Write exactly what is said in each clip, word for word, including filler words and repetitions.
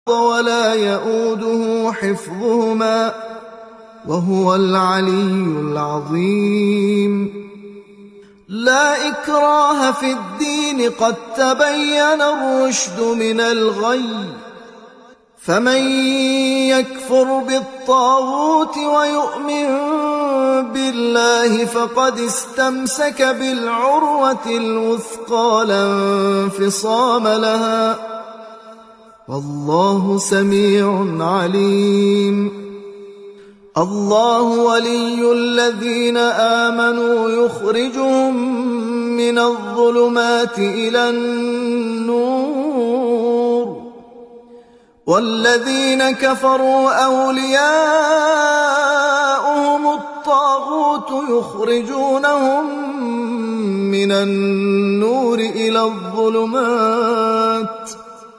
ولا يؤوده حفظهما وهو العلي العظيم. لا إكراه في الدين قد تبين الرشد من الغي، فمن يكفر بالطاغوت ويؤمن بالله فقد استمسك بالعروة الوثقى لا انفصام لها، والله سميع عليم. الله ولي الذين آمنوا يخرجهم من الظلمات إلى النور، والذين كفروا أولياؤهم الطاغوت يخرجونهم من النور إلى الظلمات،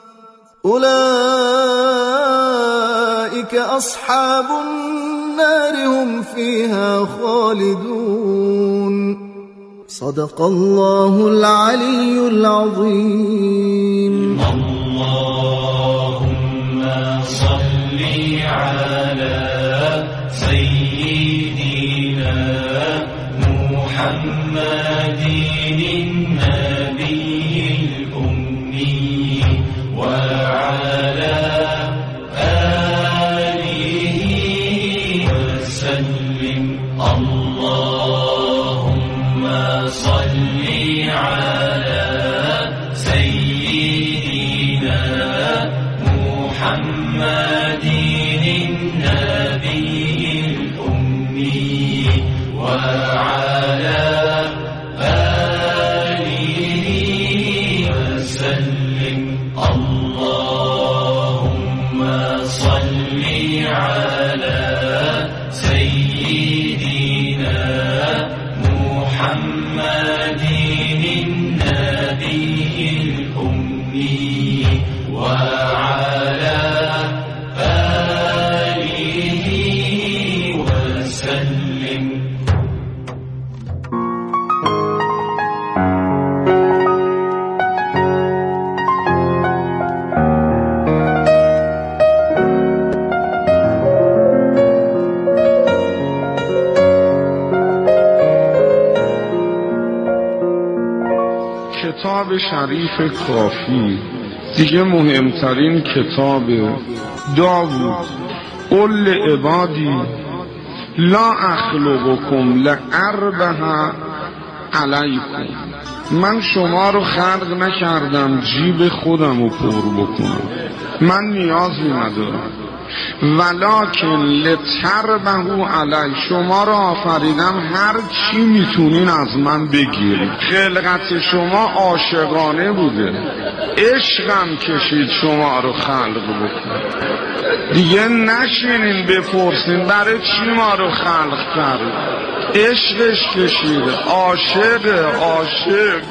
أولئك أصحاب النار هم فيها خالدون. صدق الله العلي العظيم. اللهم صل على سيدنا محمد النبي الأمي وعلى آله وسلم. اللهم صل على سيدنا محمد النبي الأمي وعلى آله وسلم. اللهم صل على سيدنا محمد النبي الأمي وعلى آله وسلم. کتاب شریف کافی دیگه مهمترین کتاب داوود. قل عبادی لا اخلقکم لأربح علیکم، من شما رو خلق نکردم جیب خودم رو پر بکنم، من نیازی ندارم. ولکن لتربحوا علی، شما رو آفریدم هر چی میتونین از من بگیرید. خلقت شما عاشقانه بوده، عشقم کشید شما رو خلق بکن. دیگه نشینین بپرسین برای چی ما رو خلق کرد. عشقش کشیده، عاشق عاشق.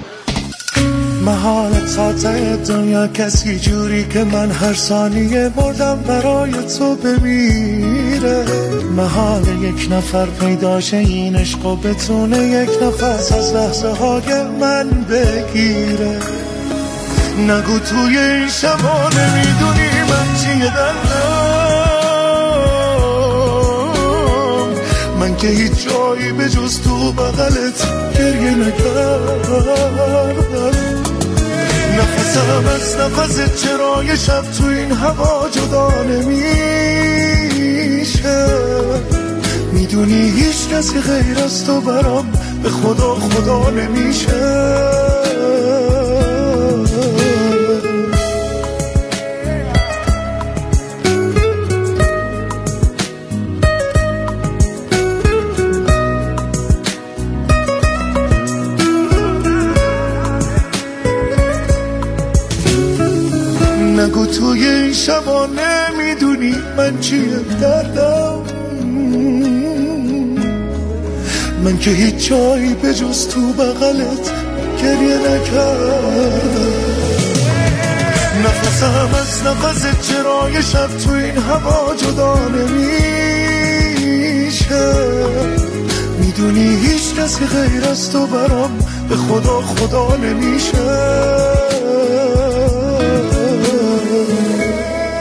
محال تا دنیا کسی جوری که من هر ثانیه مردم برای تو بمیره. محال یک نفر پیداشه این عشق و بتونه یک نفس از لحظه های من بگیره. نگو توی این شبا نمیدونی من چیه دلم، من که هیچ جایی به جز تو بغلت گریه نکردم. نفسم از نفست چرای شب تو این هوا جدا نمیشه. میدونی هیچ کسی غیر از تو برام به خدا خدا نمیشه. نگو توی این شبا نمیدونی من چیه دردم، من که هیچ جایی به جز تو بغلت گریه نکردم. نفسم از نفس چرای شب تو این هوا جدا نمیشه. میدونی هیچ کسی غیر از تو برام به خدا خدا نمیشه.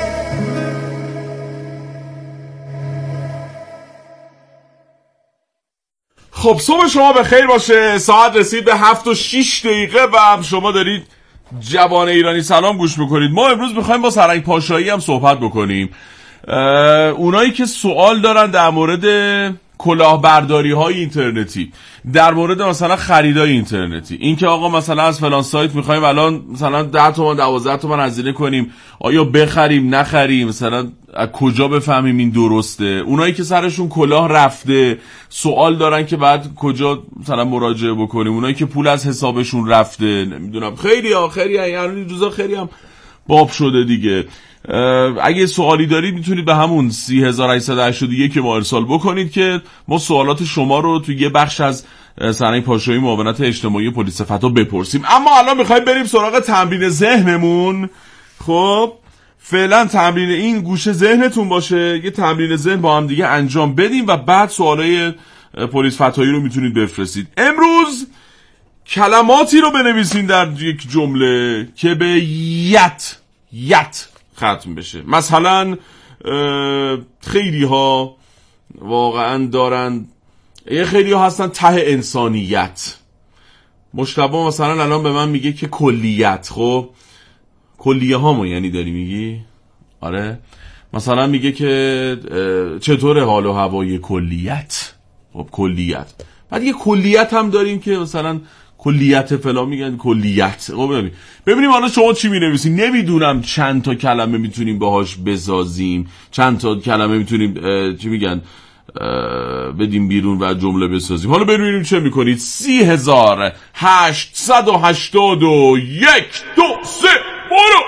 خب صبح شما به خیر باشه. ساعت رسید به هفت و شیش دقیقه و شما دارید جوان ایرانی سلام گوش میکنید. ما امروز میخوایم با سرنگ پاشایی هم صحبت بکنیم. اونایی که سوال دارن در مورد کلاهبرداری های اینترنتی، در مورد مثلا خریدای اینترنتی، این که آقا مثلا از فلان سایت میخوایم الان مثلا ده تومن دوازده تومن هزینه کنیم، آیا بخریم نخریم، مثلا از کجا بفهمیم این درسته، اونایی که سرشون کلاه رفته سوال دارن که بعد کجا مثلا مراجعه بکنیم، اونایی که پول از حسابشون رفته، نمیدونم خیلی ها خیلی یعنی روزا خیلی هم باب شده دیگه. اگه سوالی دارید میتونید به همون سی هزار و هشتصد و هشتاد و یک ما ارسال بکنید که ما سوالات شما رو توی یه بخش از سرنگ پاشایی معاونت اجتماعی پلیس فتا بپرسیم. اما الان میخوایم بریم سراغ تمرین ذهنمون. خب فعلا تمرین این گوشه ذهنتون باشه، یه تمرین ذهن با هم دیگه انجام بدیم و بعد سوالای پلیس فتایی رو میتونید بفرستید. امروز کلماتی رو بنویسین در یک جمله که به یت یت ختم بشه. مثلا خیلی ها واقعا دارن، یه خیلی ها هستن ته انسانیت. مجتبی مثلا الان به من میگه که کلیت. خب کلیه هامو یعنی داری میگی؟ آره. مثلا میگه که چطور حال و هوای کلیت. خب کلیت. بعد یه کلیت هم داریم که مثلا کلیت فلان میگن کلیت. خب ببینیم ببینیم حالا شما چی مینویسین. نمیدونم چند تا کلمه میتونیم باهاش بسازیم، چند تا کلمه میتونیم چی میگن بدیم بیرون و جمله بسازیم. حالا ببینیم چه میکنید. سی هزار هشتصد و هشتاد و یک دو سه برو.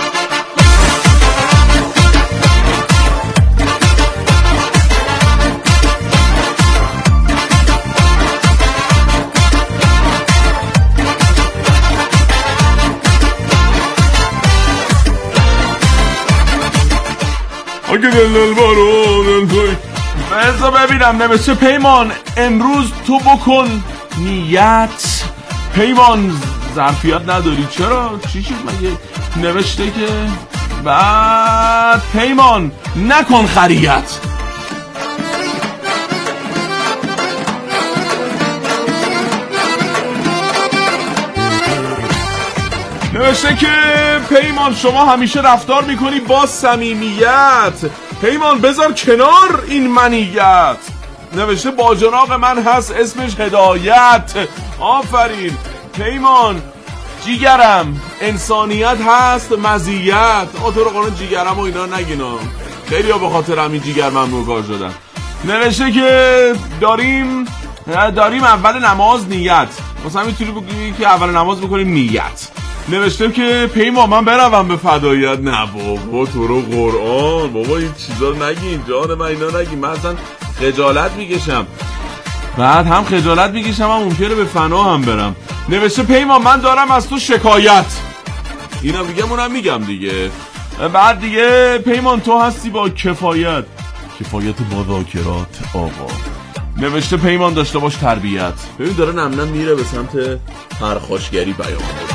اگه دلل بارو دل بذار ببینم. نوشته پیمان امروز تو بکن نیت. پیمان ظرفیت نداری چرا؟ چی شد مگه؟ نوشته که بعد پیمان نکن خریت. نوشته که پیمان شما همیشه رفتار میکنی با صمیمیت. پیمان بذار کنار این منیت. نوشته باجناق من هست اسمش هدایت. آفرین پیمان. جیگرم انسانیت هست مزیت. آ تو رو قانون جیگرم و اینا نگینا، خیلی ها به خاطر همین جیگر ممنوع کار شدن. نوشته که داریم داریم اول نماز نیت. مثلا میتونی بگی که اول نماز بکنیم نیت. نوشته که پیما من بروم به فدایت. نه بابا تو رو قرآن بابا این چیزا رو نگین، جان من اینا نگین، من اصلا خجالت میکشم. بعد هم خجالت میکشم هم ممکنه به فنا هم برم. نوشته پیما من دارم از تو شکایت. اینم میگم اونم میگم دیگه. بعد دیگه پیمان تو هستی با کفایت. کفایت با ذاکرات آقا. نوشته پیمان داشته باش تربیت. ببین داره نم نم میره به سمت پرخاشگری بیان بود.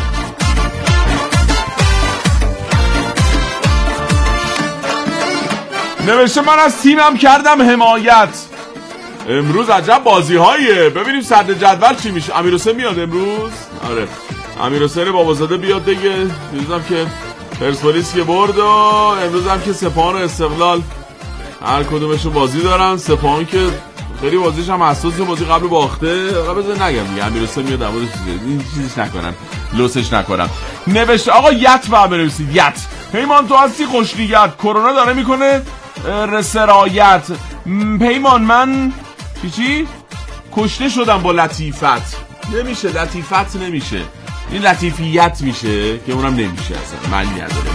نوشته من از تیمم کردم حمایت. امروز عجب بازی هایه. ببینیم صدر جدول چی میشه. امیرحسین میاد امروز؟ آره امیرحسین بابازاده بیاد دیگه. امروز هم که پرسپولیس که برد و امروز هم که سپاهان و استقلال هر کدومشون بازی دارن. سپاهان که خیلی بازیش هم حساسه، بازی قبل باخته. قبل نگم دیگه امیرحسین میاد در مورد این چیزیش نکنن، لوسش نکنم. نوشته آقا یت با بنویسید یت. پیمان تو هستی خوشنیت. کرونا داره میکنه رسرایت. پیمان من چی چی؟ کشته شدم با لطیفت. نمیشه لطیفت نمیشه، این لطیفیت میشه که اونم نمیشه اصلا معنی نداره.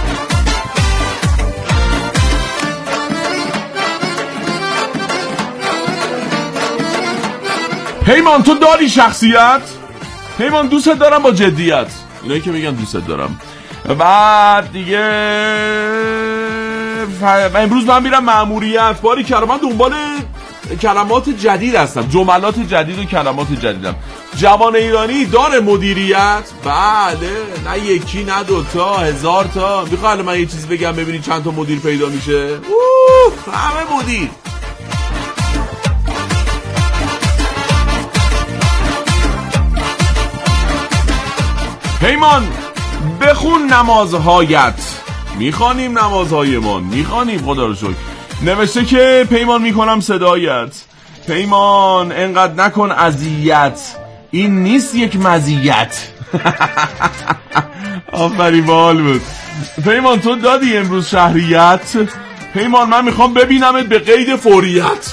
پیمان تو داری شخصیت. پیمان دوست دارم با جدیت. اینایی که میگن دوست دارم. بعد دیگه امروز من میرم مأموریت. باری کلام من دنبال کلمات جدید هستم، جملات جدید و کلمات جدیدم. جوان ایرانی داره مدیریت؟ بله، نه یکی نه دوتا، هزار تا. میخواه من یه چیز بگم ببینی چند تا مدیر پیدا میشه؟ اوه همه مدیر. پیمان بخون نمازهایت. میخوانیم نمازهایمان، میخوانیم خدا رو شکر. نوشته که پیمان میکنم صدایت. پیمان انقدر نکن اذیت، این نیست یک مزیت. آفرین باحال بود. پیمان تو دادی امروز شهریت. پیمان من میخوام ببینمت به قید فوریت.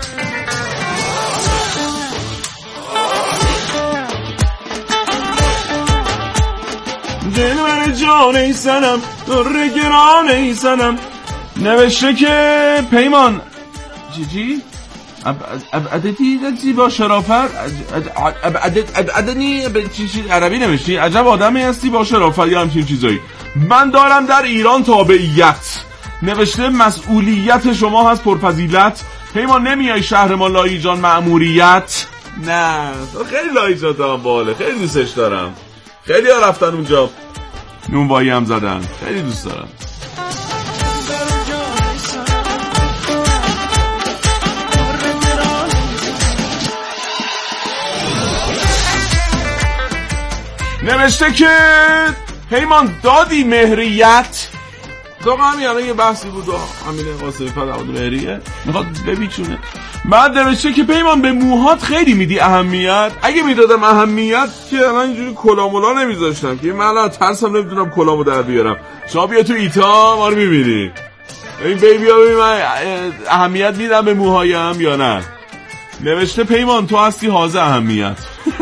دل من جان ای سنم، در گران ای سنم. نوشته که پیمان چی چی؟ ابعدتی چی با شرافت؟ ابعدنی چی چی عربی نوشتی؟ عجب آدمی هستی با شرافت یا همچین چیزایی. من دارم در ایران تابعیت. نوشته مسئولیت شما هست پرفضیلت. پیمان نمیای شهر ما لایی جان مأموریت؟ نه خیلی لایی جان هم باله، خیلی دوستش دارم. خیلی ها رفتن اونجا نونوایی هم زدن، خیلی دوست دارم. نوشته که پیمان دادی مهریت. تو همین الان یه بحثی بود همین قاسمی فقط مهریه میخواد ببیچونه. بعد نوشته که پیمان به موهات خیلی میدی اهمیت. اگه میدادم اهمیت که الان اینجوری کلامولا نمیذاشتم که من الان ترسم نمیدونم کلامو در بیارم. شما بیا تو ایتا ما رو میبینی. این بیبی ها ببین من اهمیت میدم به موهایم یا نه. نوشته پیمان تو هستی حاضر اهمیت.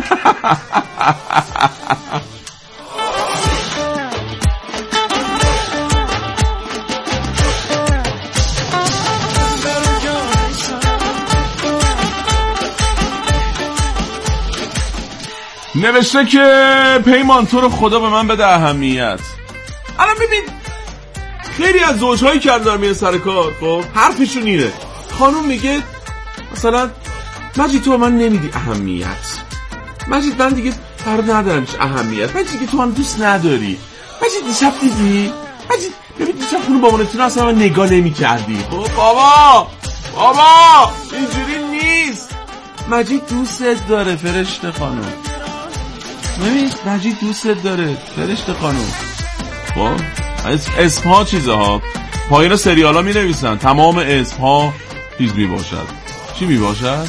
نوشته که پیمان تو رو خدا به من بده اهمیت. الان ببین خیلی از زوجهایی که دارن میان سر کار، خب حرفشون اینه. خانوم میگه مثلا مجید تو به من نمیدی اهمیت. مجید من دیگه فرد ندارم چه اهمیت. مجید دیگه تو من دوست نداری. مجید دیشب دیدی؟ مجید ببین دیشب خونو بابانتون اصلا من نگاه نمی کردی. خب بابا بابا اینجوری نیست. مجید دوستت داره فرشته خانوم. ببین مجید دوستت داره فرشته خانوم. خب اسمها چیزها پایین سریال ها می نویسن. تمام اسمها چیز می باشد. چی می باشد؟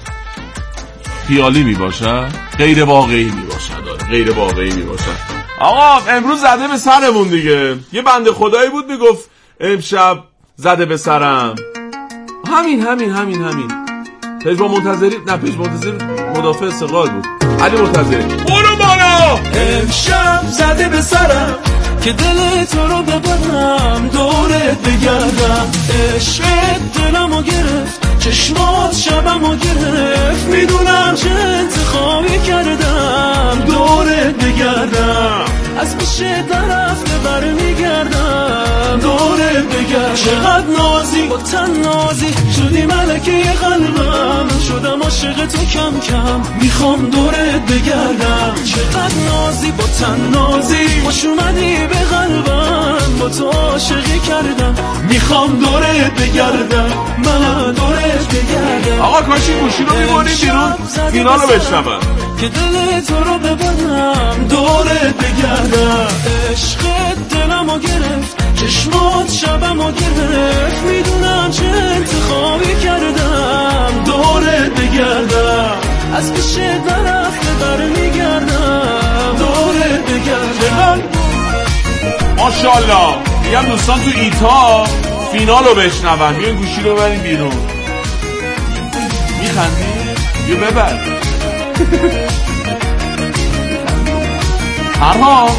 خیالی می باشد، غیر واقعی می باشد. غیر واقعی می باشد. آقا امروز زده به سرمون دیگه. یه بنده خدایی بود میگفت امشب زده به سرم. همین همین همین همین پژمان منتظری نه پژمان منتظری مدافع استقلال بود. علی منتظری برو بالا. امشب زده به سرم که دل تو رو ببرم دورت بگردم. عشقت دلمو گرفت چشمات شبمو گرفت. میدونم چه انتخابی کردم دورت بگردم. از پیش درفته بر میگردم دورت بگردم. چقدر نازی با تن نازی شدی ملکه قلبم. شدم عاشق تو کم کم میخوام دورت بگردم. چقدر نازی با تن نازی خوش اومدی به قلبم. با تو عاشقی کردم میخوام دورت بگردم. من دورت بگردم. آقا کاشی گوشی رو میبونیم بیرون اینا رو بشنبن که دل تو رو ببرم دورت بگردم. عشقت دلمو گرفت چشمات شبمو گرفت. میدونم چه انتخابی کردم دورت بگردم. از پیش درفت بر میگردم دورت بگردم. ماشاءالله میگم دوستان تو ایتا فینال رو بشنون. بیاین گوشی رو بریم بیرون. میخندی؟ بیا ببر. پرهام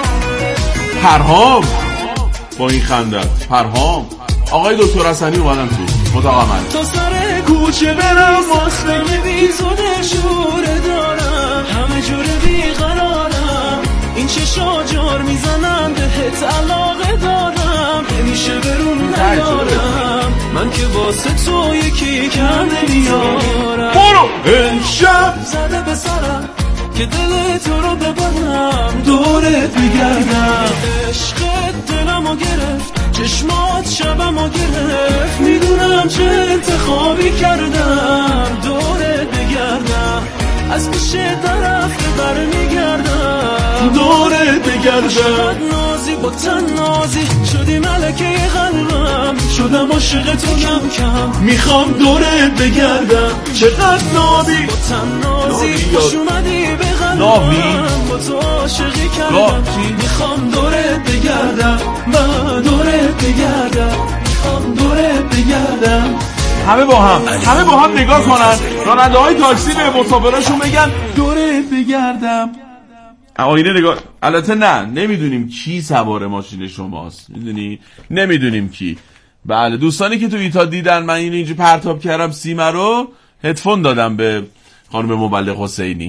پرهام با این خندت پرهام. آقای دکتر حسنی اومدن تو اتاق عمل. تا سر کوچه برم واسه بیزونه شوره دارم. همه جور بیقرارم. این چشا جار میزنم بهت علاقه دارم. نمیشه برون نیارم من که واسه تو یکی کم نمیارم. برو امشب زده به سرم که دل تو رو ببرم دورت بگردم. عشقت دلمو گرفت چشمات شبمو گرفت. میدونم چه انتخابی کردم دورت بگردم. از پیش درخت برمیگردم دورت بگردم چقدر نازی با تن نازی شدی ملکه قلبم شدم عاشق تو کم کم میخوام دورت بگردم چقدر نازی با تن نازی خوش اومدی به قلبم با تو عاشقی کردم میخوام دورت بگردم من دورت بگردم میخوام دورت بگردم همه با هم همه با هم نگاه کنن راننده های تاکسی به مسافراشون بگن دورت بگردم آینه نگاه. البته نه نمیدونیم کی سوار ماشین شماست میدونی نمیدونیم کی. بله دوستانی که تو ایتا دیدن من اینو اینجا پرتاب کردم سیمه رو هدفون دادم به خانم مبلغ حسینی.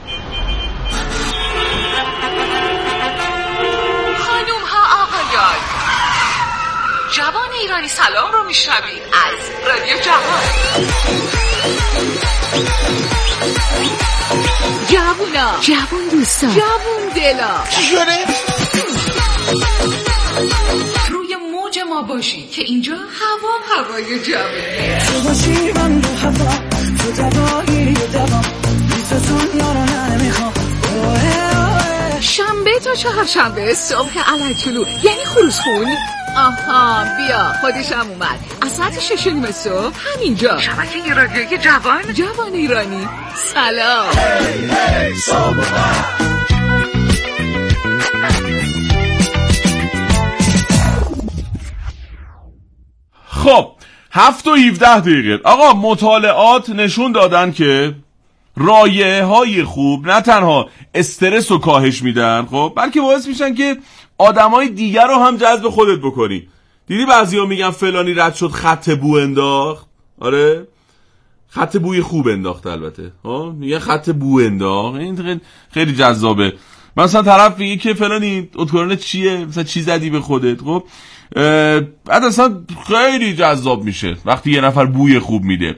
خانوم ها آقایان جوان ایرانی سلام رو میشنوید از رادیو جوان. جوونا جوون دوستان جوون دلا چی شده؟ روی موج ما باشی که اینجا هوا هوای جوونه. تو باشی من رو هوا تو دوایی دوام بیستون یارو نمیخوام شنبه تا چهارشنبه صبح علایطلو یعنی خروسخون. آها بیا خودشم اومد از ساعت شش نیم صبح همینجا شبکه رادیوی جوان جوان ایرانی. سلام خب هفت و هفده دقیقه. آقا مطالعات نشون دادن که رایحه های خوب نه تنها استرس رو کاهش میدن خب بلکه باعث میشن که آدمای دیگر رو هم جذب خودت بکنی. دیدی بعضیا میگن فلانی رد شد خط بو انداخت. آره خط بوی خوب انداخت البته ها میگن خط بو انداخت. این خیلی جذابه. مثلا طرف میگه که فلانی ادکورن چیه مثلا چی زدی به خودت خب بعد اصلا خیلی جذاب میشه وقتی یه نفر بوی خوب میده.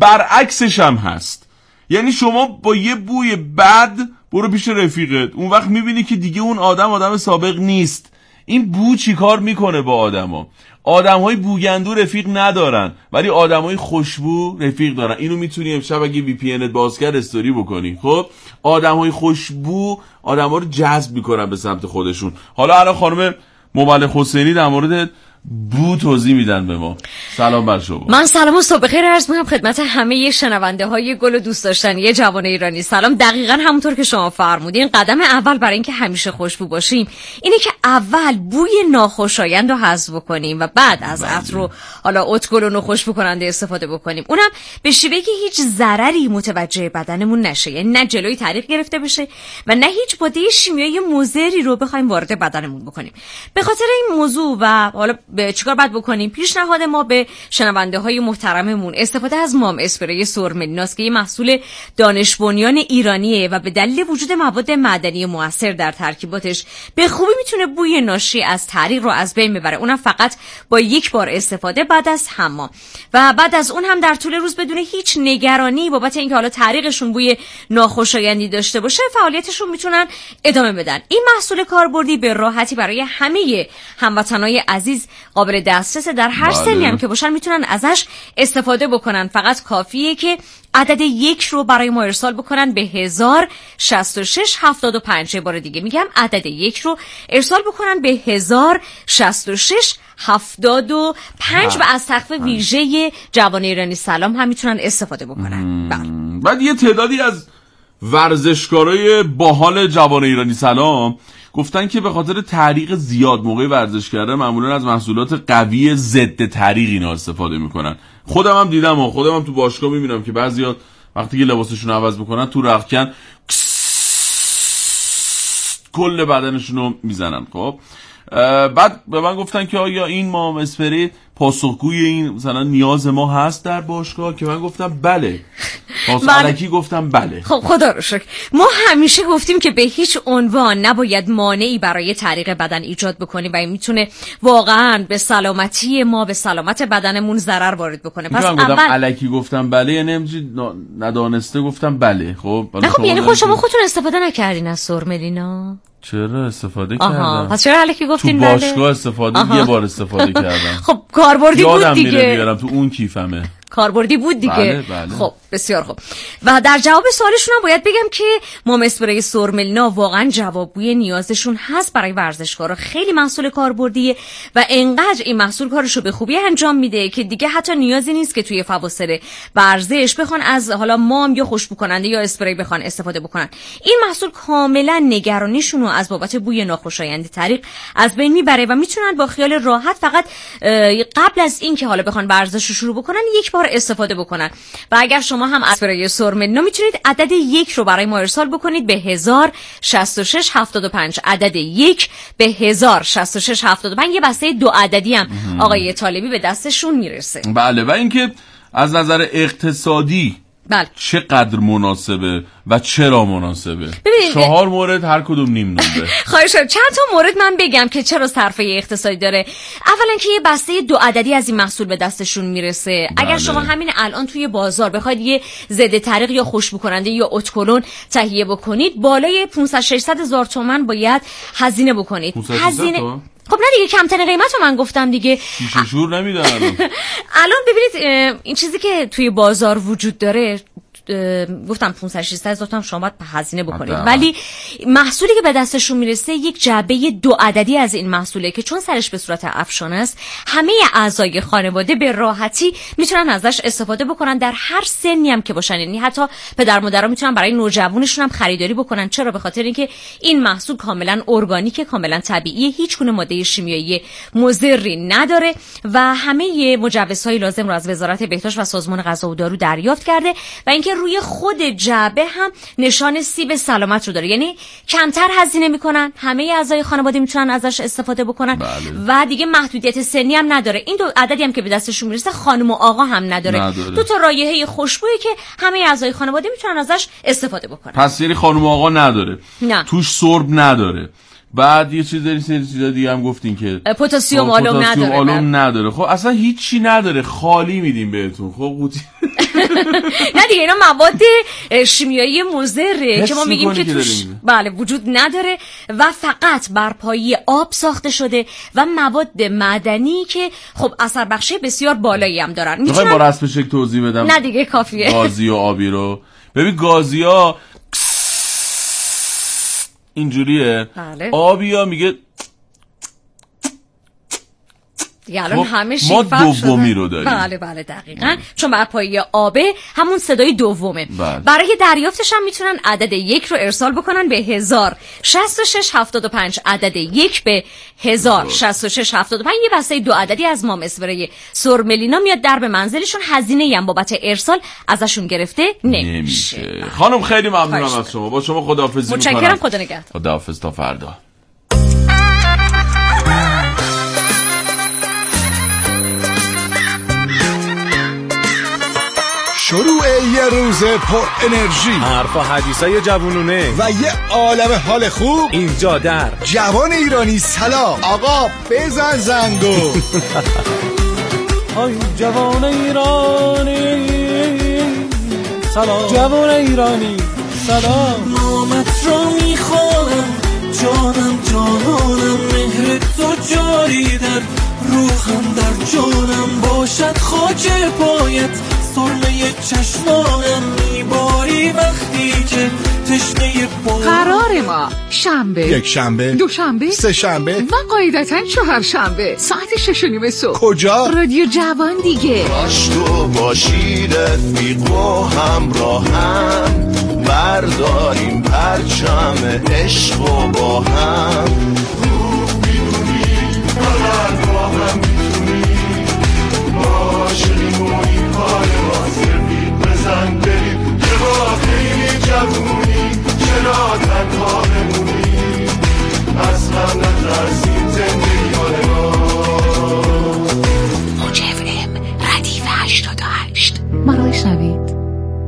برعکسش هم هست یعنی شما با یه بوی بد برو پیش رفیقت اون وقت میبینی که دیگه اون آدم آدم سابق نیست. این بو چی کار میکنه با آدما؟ آدمهای بوگندو رفیق ندارن ولی آدمهای خوشبو رفیق دارن. اینو میتونی امشب اگه وی پی انت باز کرد استوری بکنی. خب آدمهای خوشبو آدما رو جذب میکنن به سمت خودشون. حالا الان خانم مبلغ حسینی در مورد بو توضیح میدن به ما. سلام بر شما. من سلام و صبح بخیر عرض می‌کنم خدمت همه شنونده های گل و دوست داشتنی جوان ایرانی سلام. دقیقاً همونطور که شما فرمودین قدم اول برای اینکه همیشه خوشبو باشیم اینه که اول بوی ناخوشایند رو حذف کنیم و بعد از عطر و حالا اتکل و خوشبو کننده استفاده بکنیم. اونم به شیوهی که هیچ ضرری متوجه بدنمون نشه یعنی نه جلوی تعریق گرفته بشه و نه هیچ ماده شیمیایی مضری رو بخوایم وارد بدنمون بکنیم. به خاطر این موضوع و حالا به چیکار باید بکنیم پیشنهاد ما به شنونده های محترممون استفاده از مام اسپری سرملیناست که یه محصول دانش بنیان ایرانیه و به دلیل وجود مواد معدنی مؤثر در ترکیباتش به خوبی میتونه بوی ناشی از تعریق رو از بین ببره. اونم فقط با یک بار استفاده بعد از حمام و بعد از اون هم در طول روز بدون هیچ نگرانی بابت اینکه حالا تعریقشون بوی ناخوشایندی داشته باشه فعالیتشون میتونن ادامه بدن. این محصول کاربردی به راحتی برای همه هموطنای عزیز قابل دسترس در هر سنی هم که باشن میتونن ازش استفاده بکنن. فقط کافیه که عدد یک رو برای ما ارسال بکنن به هزار شصت و شش هفتاد و پنج. بار دیگه میگم عدد یک رو ارسال بکنن به هزار شصت و شش هفتاد و پنج و از تخفیف ویژه جوان ایرانی سلام هم میتونن استفاده بکنن. بله. بعد یه تعدادی از ورزشکارای باحال جوان ایرانی سلام گفتن که به خاطر تعریق زیاد موقع ورزش کردن معمولا از محصولات قوی ضد تعریق اینا استفاده میکنن. خودم هم دیدم و خودم هم تو باشگاه میبینم که بعضیا وقتی که لباسشون عوض میکنن تو رختکن کل بدنشون رو میزنن. خب بعد به من گفتن که آیا این مام اسپری پاسخگوی این مثلا نیاز ما هست در باشگاه که من گفتم بله. پاسخ الکی گفتم بله. خب خدا رو شکر. ما همیشه گفتیم که به هیچ عنوان نباید مانعی برای تعریق بدن ایجاد بکنیم و این میتونه واقعا به سلامتی ما به سلامت بدنمون ضرر وارد بکنه. پس اول گفتم الکی گفتم بله یعنی همینجوری ندانسته گفتم بله. خب خب یعنی خود شما خودتون استفاده نکردین از سرملینا؟ چرا استفاده آها. کردم. پس چرا الکی گفتین بله؟ تو باشگاه استفاده آها. یه بار استفاده کردم. خب کاربردی بود دیگه. یادم میره بیارم تو اون کیفمه. کاربردی بود دیگه. بله بله. خب بسیار خوب. و در جواب سوالشون هم باید بگم که مام اسپری سرملینا واقعا جوابگوی نیازشون هست برای ورزشکارا. خیلی محصول کاربردیه و انقدر این محصول کارشو به خوبی انجام میده که دیگه حتی نیازی نیست که توی فواصل ورزش بخوان از حالا مام یا خوشبو کننده یا اسپری بخوان استفاده بکنن. این محصول کاملا نگرانیشون رو از بابت بوی ناخوشایند طریق از بین میبره و میتونن با خیال راحت فقط قبل از این که حالا بخوان ورزش رو شروع بکنن یک بار استفاده بکنن. و اگر شما هم اسپری سرملینا میتونید عدد یک رو برای ما ارسال بکنید به هزار شصت و شش هفتاد و پنج. عدد یک به هزار شصت و شش هفتاد و پنج. یه بسته دو عددی هم آقای طالبی به دستشون میرسه. بله و اینکه از نظر اقتصادی بله چقدر مناسبه و چرا مناسبه؟ چهار مورد هر کدوم نیم نمره. خواهشم چند تا مورد من بگم که چرا صرفه اقتصادی داره. اولا که یه بسته دو عددی از این محصول به دستشون میرسه. بله. اگر شما همین الان توی بازار بخواید یه ضد طریق یا خوشبو کننده یا اتکلون تهیه بکنید بالای پانصد ششصد هزار تومان باید هزینه بکنید. هزینه خب نه دیگه کمترین قیمت رو من گفتم دیگه. شیشه شور نمیدن الان. الان ببینید این چیزی که توی بازار وجود داره گفتم پانصد ششصد هزار تومان شما باید هزینه بکنید آده. ولی محصولی که به دستشون میرسه یک جعبه دو عددی از این محصوله که چون سرش به صورت افشانه است همه اعضای خانواده به راحتی میتونن ازش استفاده بکنن در هر سنی هم که باشن. یعنی حتی پدر مادرها میتونن برای نوجوانشون هم خریداری بکنن. چرا؟ به خاطر اینکه این محصول کاملا ارگانیکه، کاملا طبیعیه، هیچ گونه ماده شیمیایی مضری نداره و همه مجوزهای لازم رو از وزارت بهداشت و سازمان غذا و دارو دریافت کرده و اینکه روی خود جعبه هم نشان سیب سلامت رو داره. یعنی کمتر هزینه میکنن، همه اعضای خانواده میتونن ازش استفاده بکنن. بله. و دیگه محدودیت سنی هم نداره. این دو عددی هم که به دستشون میرسه خانم و آقا هم نداره, نداره. دو تا رایحه خوشبویی که همه اعضای خانواده میتونن ازش استفاده بکنن. پس یعنی خانم و آقا نداره، نه. توش سرب نداره. بعد یه چیز داری سری چیزا دیگه هم گفتین که پتاسیم آلوم نداره. آلوم نداره. خب اصلا هیچی نداره، خالی میدیم بهتون. خب قوطی نه دیگه اینا مواد شیمیایی مضره که ما میگیم که توش بله وجود نداره و فقط بر پایه آب ساخته شده و مواد معدنی که خب اثر بخشی بسیار بالایی هم دارن. میتونم با رسم شک توضیح بدم؟ نه دیگه کافیه. گازی و آبی رو ببین، گازی ها اینجوریه، بله. آبی ها میگه الان همه ما دومی رو داریم. بله بله دقیقاً بله. چون بر پایه آبه همون صدای دومه. بله. برای دریافتش هم میتونن عدد یک رو ارسال بکنن به هزار شصت و شش هفتاد و پنج. عدد یک به هزار شصت و شش هفتاد و پنج. یه بسته دو عددی از مام اسپری سرملینا میاد در به منزلشون. هزینه‌ای هم بابت ارسال ازشون گرفته نمیشه. نمیشه. خانم خیلی ممنونم از شما. با شما خداحافظی میکنم. متشکرم. خدا نگهدار. خداحافظ تا فردا. شروع یه روز پر انرژی، حرف و حدیثای جوونونه و یه عالم حال خوب اینجا در جوان ایرانی. سلام آقا، بزن زنگو. های جوان ایرانی سلام، جوان ایرانی سلام. نامت رو میخوانم جانم جانانم، مهر تو جاری در روحم در جانم باشد. خاک پایت سرمه چشمانم میباری وقتی که تشنه پا. قرار ما شنبه، یک شنبه، دو شنبه، سه شنبه و قاعدتاً چهار شنبه ساعت شش و نیم صبح. کجا؟ رادیو جوان دیگه. باش تو باشی رفیق و همراهم، برداریم پرچم عشق و با هم. رو میدونی بلند با هم میتونی باشیم و این کار ما سفید بزن بریم. یه واقعی جوونی چرا تنها بمونی، از هم نترسیم زندگی مال ما. موج اف ام ردیف هشتاد و هشت. مرای شنوید.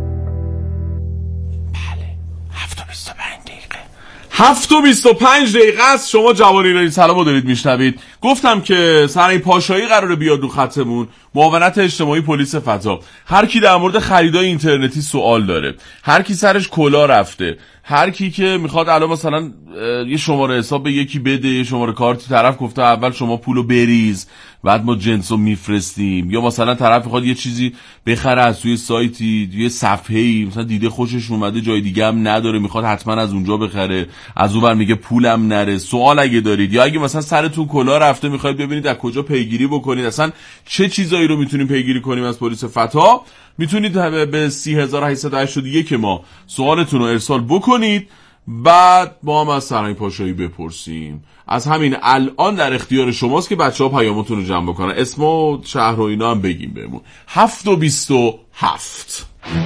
هفت و بیست و پنج دقیقه است. شما جوان ایرانی سلام رو دارید میشنوید. گفتم که سرای پاشایی قراره بیاد رو خطمون، معاونت اجتماعی پلیس فضا. هر کی در مورد خریدای اینترنتی سوال داره، هر کی سرش کلا رفته، هر کی که میخواد الان مثلا یه شماره حساب به یکی بده، یه شماره کارتی طرف گفته اول شما پولو بریز بعد ما جنسو میفرستیم، یا مثلا طرف میخواد یه چیزی بخره از توی سایتی، یه صفحه‌ای مثلا دیده خوشش اومده جای دیگه هم نداره میخواد حتما از اونجا بخره، از اون ور میگه پولم نره. سوال اگه دارید یا اگه مثلا سرتون کلا رفته میخواید ببینید از کجا پیگیری بکنید، اصلا چه چیزایی رو میتونیم پیگیری کنیم از پلیس فتا، میتونید به سی هزار و هشتصد و هشتاد و یک ما سوالتون رو ارسال بکنید، بعد ما هم از سرنگ پاشایی بپرسیم. از همین الان در اختیار شماست که بچه ها پیامتون رو جمع بکنن، اسم و شهر و اینا هم بگیم بهمون. هفت و بیست و هفت.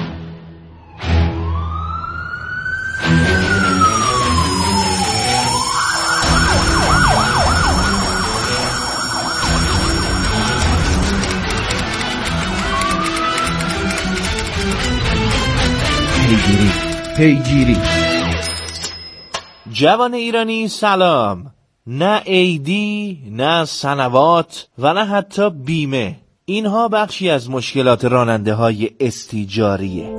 پیگیری پیگیری جوان ایرانی سلام. نه ایدی، نه سنوات و نه حتی بیمه، اینها بخشی از مشکلات راننده های استیجاریه.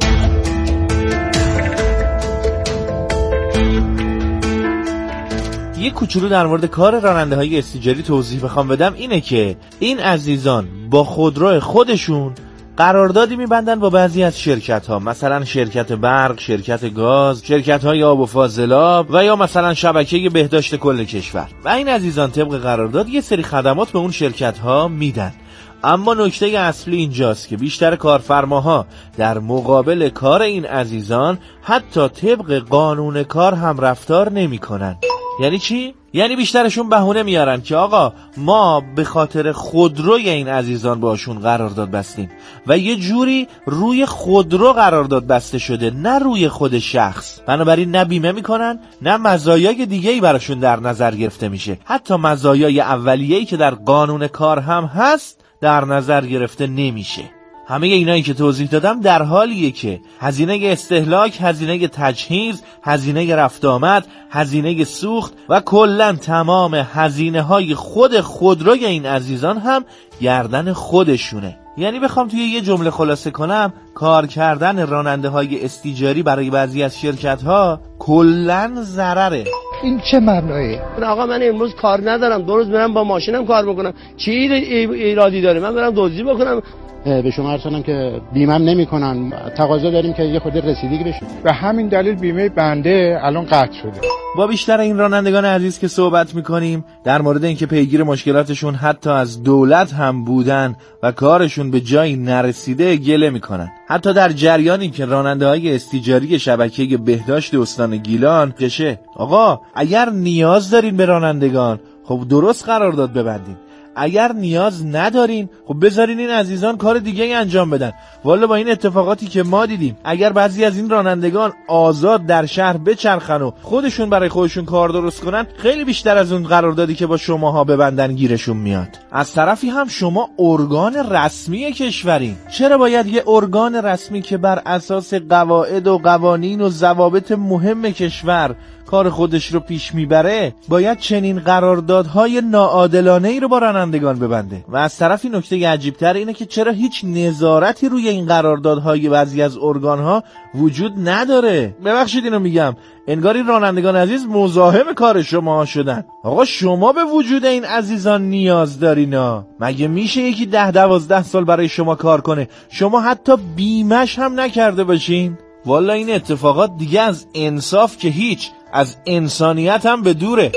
یه کوچولو در مورد کار راننده های استیجاری توضیح بخوام بدم اینه که این عزیزان با خودرو خودشون قراردادی میبندن با بعضی از شرکت ها، مثلا شرکت برق، شرکت گاز، شرکت های آب و فاضلاب و یا مثلا شبکه بهداشت کل کشور. و این عزیزان طبق قرارداد یه سری خدمات به اون شرکت ها میدن. اما نکته اصلی اینجاست که بیشتر کارفرماها در مقابل کار این عزیزان حتی طبق قانون کار هم رفتار نمی کنن. یعنی چی؟ یعنی بیشترشون بهونه میارن که آقا ما به خاطر خودروی این عزیزان باشون قرارداد بستیم و یه جوری روی خودرو قرارداد بسته شده، نه روی خود شخص. بنابراین نه بیمه میکنن، نه مزایای دیگه‌ای براشون در نظر گرفته میشه. حتی مزایای اولیه‌ای که در قانون کار هم هست در نظر گرفته نمیشه. همه اینایی که توضیح دادم در حالیه که هزینه استهلاک، هزینه تجهیز، هزینه رفت آمد، هزینه سوخت و کلن تمام هزینه های خود خودروی این عزیزان هم گردن خودشونه. یعنی بخوام توی یه جمله خلاصه کنم، کار کردن راننده های استیجاری برای بعضی از شرکت ها کلن ضرره. این چه معنیه؟ آقا من امروز کار ندارم، دو روز برم با ماشینم کار بکنم، چی ایرادی داره؟ من برم دزدی بکنم. به شما عرض کنم که بیمه نمی‌کنن، تقاضا داریم که یه خورده رسیدگی بشه. به همین دلیل بیمه بنده الان قطع شده. با بیشتر این رانندگان عزیز که صحبت می‌کنیم در مورد اینکه پیگیر مشکلاتشون حتی از دولت هم بودن و کارشون به جایی نرسیده گله می‌کنن. حتی در جریانی که راننده‌های استیجاری شبکه بهداشت استان گیلان کشه، آقا اگر نیاز دارین به رانندگان خب درست قرارداد ببندین، اگر نیاز ندارین خب بذارین این عزیزان کار دیگه ای انجام بدن. والا با این اتفاقاتی که ما دیدیم، اگر بعضی از این رانندگان آزاد در شهر بچرخن و خودشون برای خودشون کار درست کنن، خیلی بیشتر از اون قراردادی که با شماها ببندن گیرشون میاد. از طرفی هم شما ارگان رسمی کشورین، چرا باید یه ارگان رسمی که بر اساس قواعد و قوانین و ضوابط مهم کشور کار خودش رو پیش میبره باید چنین قراردادهای ناعادلانه‌ای رو با رانندگان ببنده؟ و از طرفی نکته عجیب‌تر اینه که چرا هیچ نظارتی روی این قراردادهای بعضی از ارگان‌ها وجود نداره؟ ببخشید اینو میگم، انگار این رانندگان عزیز مزاحم کار شما شدن. آقا شما به وجود این عزیزان نیاز دارینا. مگه میشه یکی ده دوازده سال برای شما کار کنه شما حتی بیمش هم نکرده باشین؟ والا این اتفاقات دیگه از انصاف که هیچ، از انسانیت هم به دوره.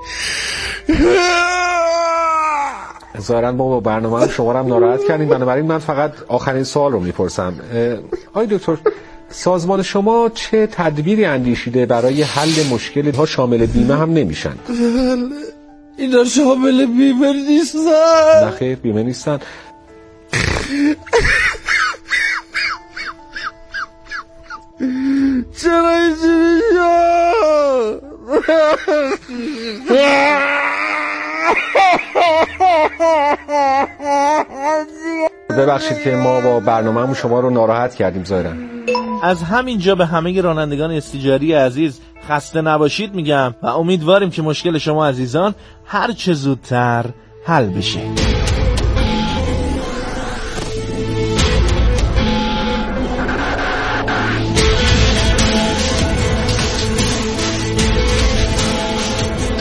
ظاهراً ما با برنامه شما رو هم ناراحت کردیم، بنابراین من فقط آخرین سوال رو میپرسم. آقای دکتر، سازمان شما چه تدبیری اندیشیده برای حل مشکل ها شامل بیمه هم نمیشن؟ اینا شامل بیمه نیستن. نه خیر، بیمه نیستن. چرا اینجوری شد؟ ببخشید که ما با برنامه‌مون شما رو ناراحت کردیم ظاهراً. از همینجا به همه رانندگان استیجاری عزیز خسته نباشید میگم و امیدواریم که مشکل شما عزیزان هر چه زودتر حل بشه.